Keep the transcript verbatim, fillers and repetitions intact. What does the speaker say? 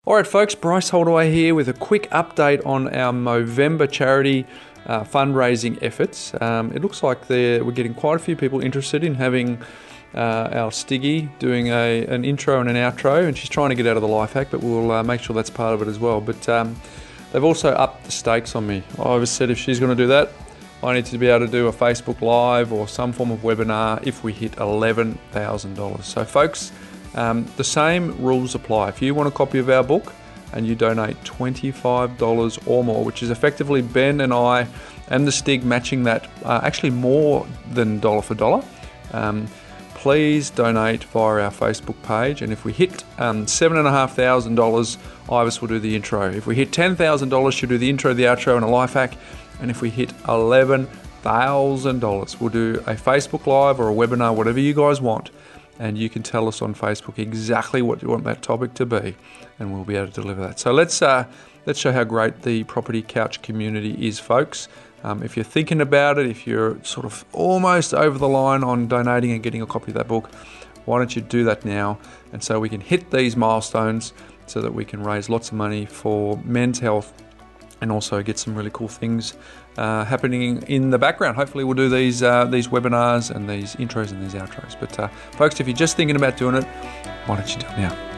All right, folks, Bryce Holdaway here with a quick update on our Movember charity uh, fundraising efforts. Um, it looks like we're getting quite a few people interested in having uh, our Stiggy doing a, an intro and an outro, and she's trying to get out of the life hack, but we'll uh, make sure that's part of it as well. But um, they've also upped the stakes on me. I always said if she's going to do that, I need to be able to do a Facebook Live or some form of webinar if we hit eleven thousand dollars. So, folks, Um, the same rules apply. If you want a copy of our book and you donate twenty-five dollars or more, which is effectively Ben and I and the Stig matching that, uh, actually more than dollar for dollar, um, please donate via our Facebook page. And if we hit um, seven thousand five hundred dollars, Ivis will do the intro. If we hit ten thousand dollars, she'll do the intro, the outro, and a life hack. And if we hit eleven thousand dollars, we'll do a Facebook Live or a webinar, whatever you guys want. And you can tell us on Facebook exactly what you want that topic to be, and we'll be able to deliver that. So let's uh, let's show how great the Property Couch community is, folks. Um, if you're thinking about it, if you're sort of almost over the line on donating and getting a copy of that book, why don't you do that now? And so we can hit these milestones so that we can raise lots of money for men's health and also get some really cool things uh, happening in the background. Hopefully we'll do these uh, these webinars and these intros and these outros. But uh, folks, if you're just thinking about doing it, why don't you do it now?